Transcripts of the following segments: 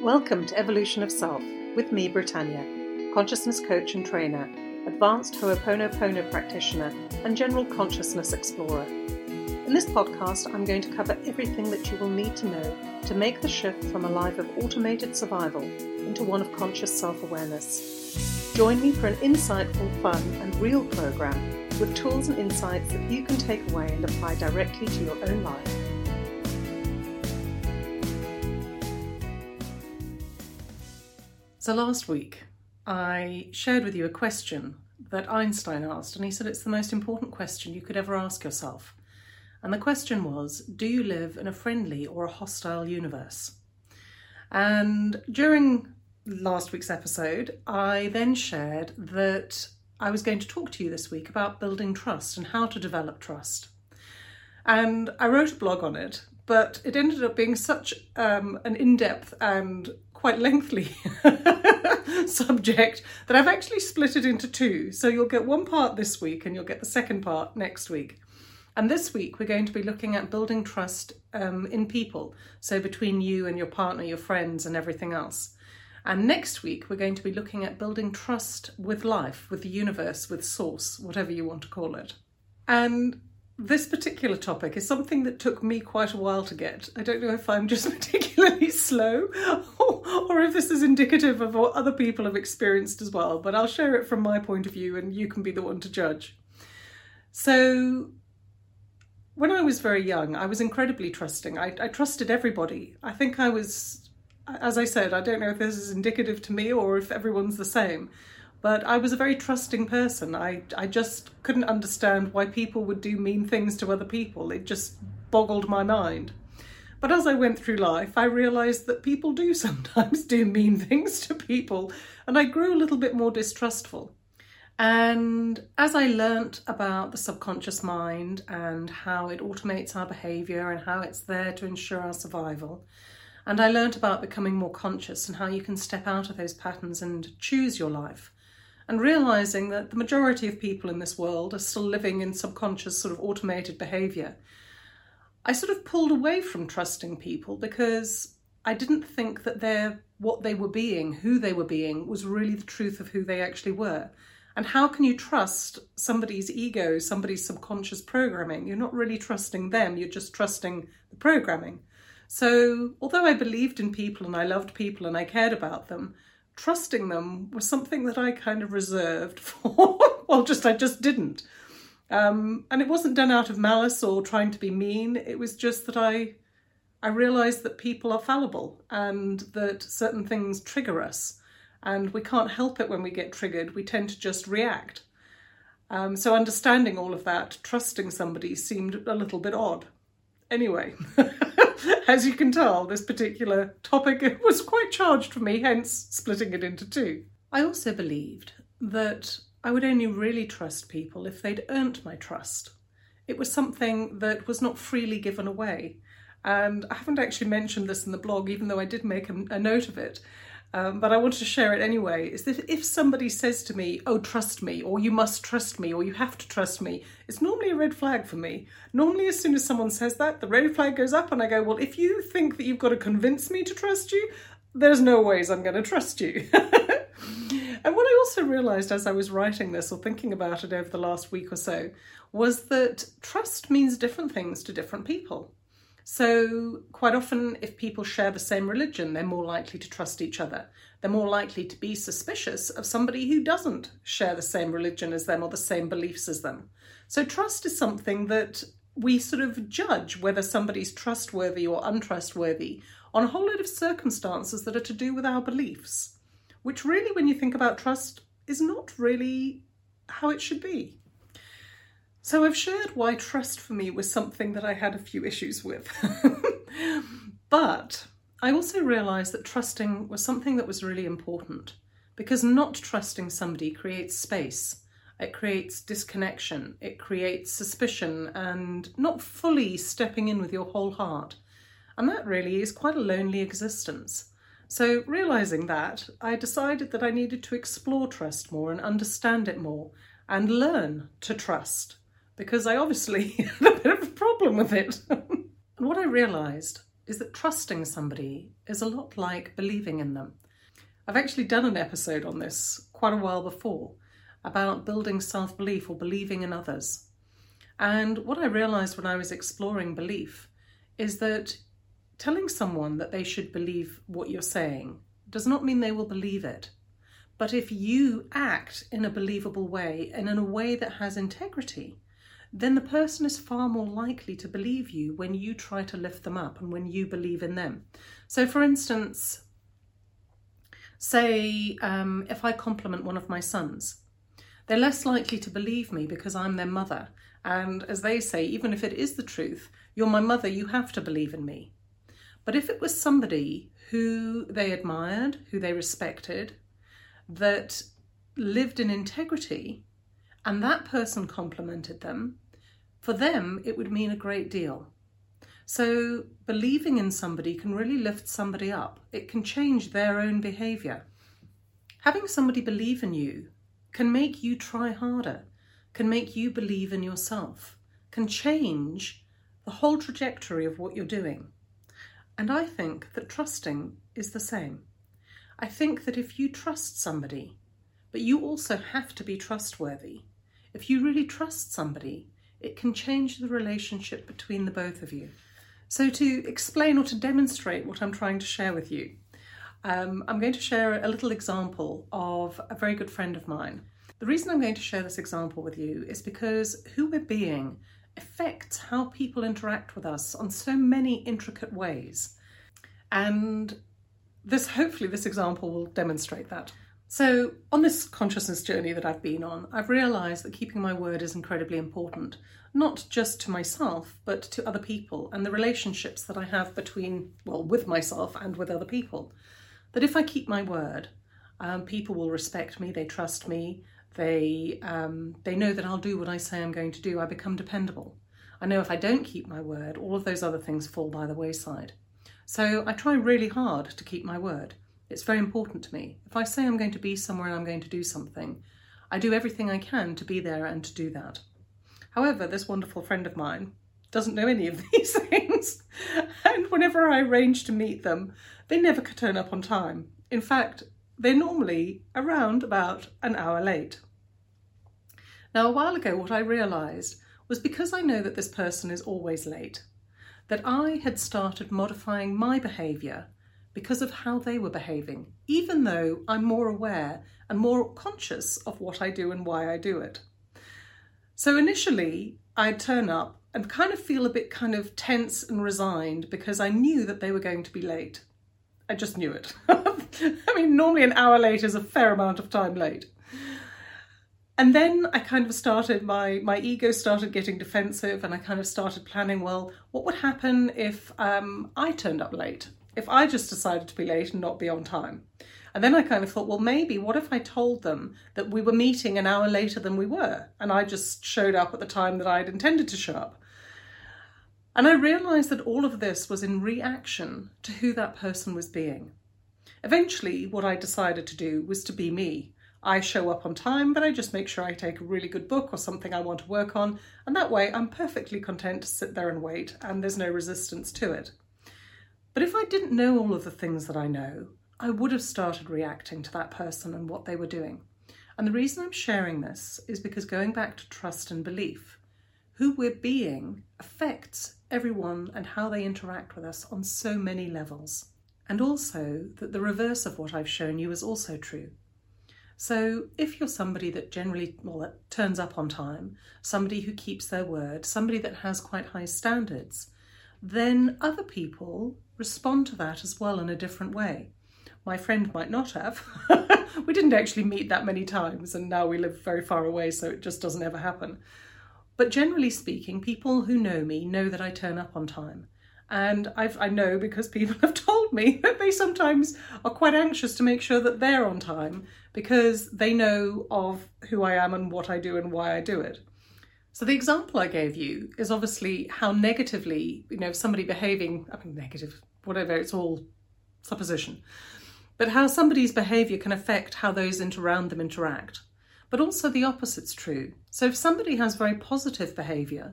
Welcome to Evolution of Self with me, Britannia, consciousness coach and trainer, advanced Ho'oponopono practitioner and general consciousness explorer. In this podcast, I'm going to cover everything that you will need to know to make the shift from a life of automated survival into one of conscious self-awareness. Join me for an insightful, fun and real program with tools and insights that you can take away and apply directly to your own life. So last week, I shared with you a question that Einstein asked, and he said it's the most important question you could ever ask yourself. And the question was, do you live in a friendly or a hostile universe? And during last week's episode, I then shared that I was going to talk to you this week about building trust and how to develop trust. And I wrote a blog on it, but it ended up being such an in-depth and quite lengthy subject that I've actually split it into two. So you'll get one part this week and you'll get the second part next week. And this week we're going to be looking at building trust in people. So between you and your partner, your friends and everything else. And next week we're going to be looking at building trust with life, with the universe, with source, whatever you want to call it. And this particular topic is something that took me quite a while to get. I don't know if I'm just particularly slow or if this is indicative of what other people have experienced as well, but I'll share it from my point of view and you can be the one to judge. So when I was very young, I was incredibly trusting. I trusted everybody. I think I was, as I said, I don't know if this is indicative to me or if everyone's the same, but I was a very trusting person. I just couldn't understand why people would do mean things to other people. It just boggled my mind. But as I went through life, I realised that people do sometimes do mean things to people, and I grew a little bit more distrustful. And as I learnt about the subconscious mind and how it automates our behaviour and how it's there to ensure our survival, and I learnt about becoming more conscious and how you can step out of those patterns and choose your life, and realising that the majority of people in this world are still living in subconscious sort of automated behaviour, I sort of pulled away from trusting people because I didn't think that what they were being, who they were being, was really the truth of who they actually were. And how can you trust somebody's ego, somebody's subconscious programming? You're not really trusting them, you're just trusting the programming. So although I believed in people and I loved people and I cared about them, trusting them was something that I kind of reserved for. I just didn't. And it wasn't done out of malice or trying to be mean. It was just that I realised that people are fallible and that certain things trigger us. And we can't help it when we get triggered. We tend to just react. So understanding all of that, trusting somebody seemed a little bit odd. Anyway, as you can tell, this particular topic was quite charged for me, hence splitting it into two. I also believed that I would only really trust people if they'd earned my trust. It was something that was not freely given away. And I haven't actually mentioned this in the blog, even though I did make a note of it. But I wanted to share it anyway, is that if somebody says to me, oh, trust me, or you must trust me, or you have to trust me, it's normally a red flag for me. Normally, as soon as someone says that, the red flag goes up and I go, well, if you think that you've got to convince me to trust you, there's no ways I'm going to trust you. And what I also realised as I was writing this or thinking about it over the last week or so was that trust means different things to different people. So quite often, if people share the same religion, they're more likely to trust each other. They're more likely to be suspicious of somebody who doesn't share the same religion as them or the same beliefs as them. So trust is something that we sort of judge whether somebody's trustworthy or untrustworthy on a whole lot of circumstances that are to do with our beliefs, which really, when you think about trust, is not really how it should be. So I've shared why trust for me was something that I had a few issues with. But I also realised that trusting was something that was really important, because not trusting somebody creates space. It creates disconnection. It creates suspicion and not fully stepping in with your whole heart. And that really is quite a lonely existence. So realising that, I decided that I needed to explore trust more and understand it more and learn to trust. Because I obviously had a bit of a problem with it. And what I realised is that trusting somebody is a lot like believing in them. I've actually done an episode on this quite a while before about building self-belief or believing in others. And what I realised when I was exploring belief is that telling someone that they should believe what you're saying does not mean they will believe it. But if you act in a believable way and in a way that has integrity, then the person is far more likely to believe you when you try to lift them up and when you believe in them. So for instance, say if I compliment one of my sons, they're less likely to believe me because I'm their mother. And as they say, even if it is the truth, you're my mother, you have to believe in me. But if it was somebody who they admired, who they respected, that lived in integrity, and that person complimented them, for them it would mean a great deal. So believing in somebody can really lift somebody up. It can change their own behaviour. Having somebody believe in you can make you try harder, can make you believe in yourself, can change the whole trajectory of what you're doing. And I think that trusting is the same. I think that if you trust somebody, but you also have to be trustworthy, if you really trust somebody, it can change the relationship between the both of you. So to explain or to demonstrate what I'm trying to share with you, I'm going to share a little example of a very good friend of mine. The reason I'm going to share this example with you is because who we're being affects how people interact with us on so many intricate ways. And hopefully this example will demonstrate that. So on this consciousness journey that I've been on, I've realised that keeping my word is incredibly important, not just to myself, but to other people and the relationships that I have with myself and with other people. That if I keep my word, people will respect me, they trust me, they know that I'll do what I say I'm going to do. I become dependable. I know if I don't keep my word, all of those other things fall by the wayside. So I try really hard to keep my word. It's very important to me. If I say I'm going to be somewhere and I'm going to do something, I do everything I can to be there and to do that. However, this wonderful friend of mine doesn't know any of these things. And whenever I arrange to meet them, they never could turn up on time. In fact, they're normally around about an hour late. Now, a while ago, what I realised was because I know that this person is always late, that I had started modifying my behaviour because of how they were behaving, even though I'm more aware and more conscious of what I do and why I do it. So initially, I'd turn up and kind of feel a bit kind of tense and resigned because I knew that they were going to be late. I just knew it. I mean, normally an hour late is a fair amount of time late. And then I kind of started, my ego started getting defensive, and I kind of started planning, well, what would happen if I turned up late? If I just decided to be late and not be on time? And then I kind of thought, well, maybe what if I told them that we were meeting an hour later than we were, and I just showed up at the time that I'd intended to show up? And I realised that all of this was in reaction to who that person was being. Eventually, what I decided to do was to be me. I show up on time, but I just make sure I take a really good book or something I want to work on, and that way I'm perfectly content to sit there and wait, and there's no resistance to it. But if I didn't know all of the things that I know, I would have started reacting to that person and what they were doing. And the reason I'm sharing this is because going back to trust and belief, who we're being affects everyone and how they interact with us on so many levels. And also that the reverse of what I've shown you is also true. So if you're somebody that that turns up on time, somebody who keeps their word, somebody that has quite high standards, then other people respond to that as well in a different way. My friend might not have. We didn't actually meet that many times, and now we live very far away, so it just doesn't ever happen. But generally speaking, people who know me know that I turn up on time. And I know because people have told me that they sometimes are quite anxious to make sure that they're on time because they know of who I am and what I do and why I do it. So the example I gave you is obviously how negatively, somebody behaving, negative, whatever, it's all supposition, but how somebody's behaviour can affect how those around them interact. But also the opposite's true. So if somebody has very positive behaviour,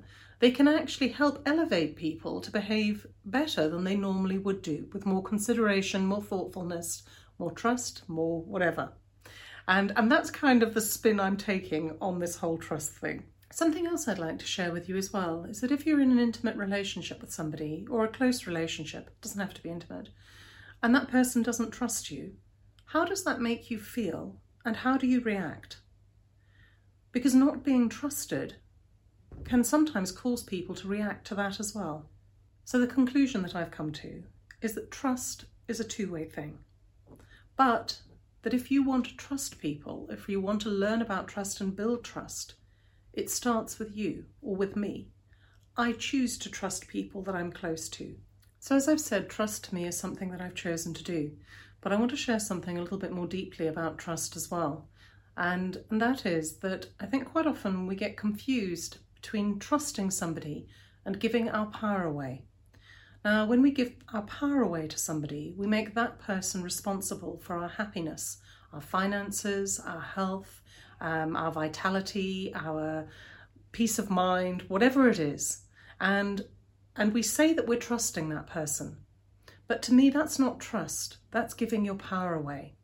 they can actually help elevate people to behave better than they normally would do, with more consideration, more thoughtfulness, more trust, more whatever. And that's kind of the spin I'm taking on this whole trust thing. Something else I'd like to share with you as well is that if you're in an intimate relationship with somebody, or a close relationship, it doesn't have to be intimate, and that person doesn't trust you, how does that make you feel and how do you react? Because not being trusted can sometimes cause people to react to that as well. So the conclusion that I've come to is that trust is a two-way thing, but that if you want to trust people, if you want to learn about trust and build trust, it starts with you or with me. I choose to trust people that I'm close to. So as I've said, trust to me is something that I've chosen to do, but I want to share something a little bit more deeply about trust as well. And that is that I think quite often we get confused between trusting somebody and giving our power away. Now, when we give our power away to somebody, we make that person responsible for our happiness, our finances, our health, our vitality, our peace of mind, whatever it is. And we say that we're trusting that person. But to me, that's not trust. That's giving your power away.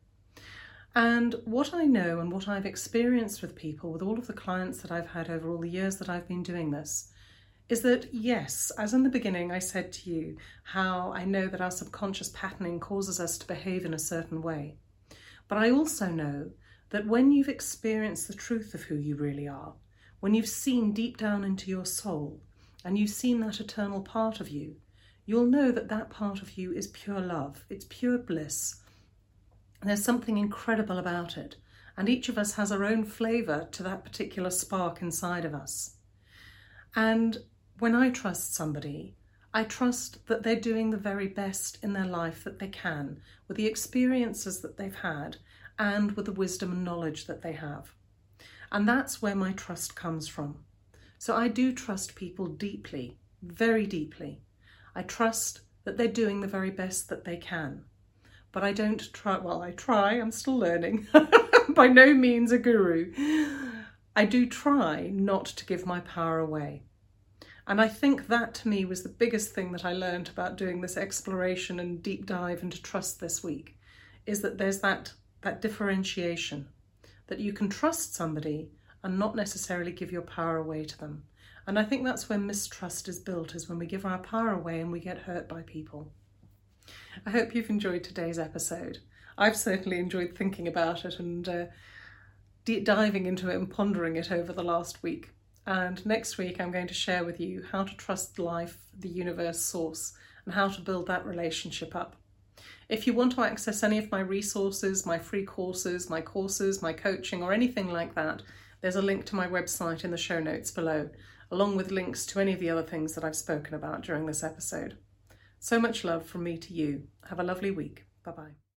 And what I know and what I've experienced with people, with all of the clients that I've had over all the years that I've been doing this, is that yes, as in the beginning I said to you, how I know that our subconscious patterning causes us to behave in a certain way. But I also know that when you've experienced the truth of who you really are, when you've seen deep down into your soul, and you've seen that eternal part of you, you'll know that that part of you is pure love, it's pure bliss. There's something incredible about it, and each of us has our own flavour to that particular spark inside of us. And when I trust somebody, I trust that they're doing the very best in their life that they can, with the experiences that they've had, and with the wisdom and knowledge that they have. And that's where my trust comes from. So I do trust people deeply, very deeply. I trust that they're doing the very best that they can. But I don't try, well, I try, I'm still learning, by no means a guru. I do try not to give my power away. And I think that to me was the biggest thing that I learned about doing this exploration and deep dive into trust this week, is that there's that differentiation, that you can trust somebody and not necessarily give your power away to them. And I think that's where mistrust is built, is when we give our power away and we get hurt by people. I hope you've enjoyed today's episode. I've certainly enjoyed thinking about it and diving into it and pondering it over the last week. And next week I'm going to share with you how to trust life, the universe, source, and how to build that relationship up. If you want to access any of my resources, my free courses, my coaching, or anything like that, there's a link to my website in the show notes below, along with links to any of the other things that I've spoken about during this episode. So much love from me to you. Have a lovely week. Bye-bye.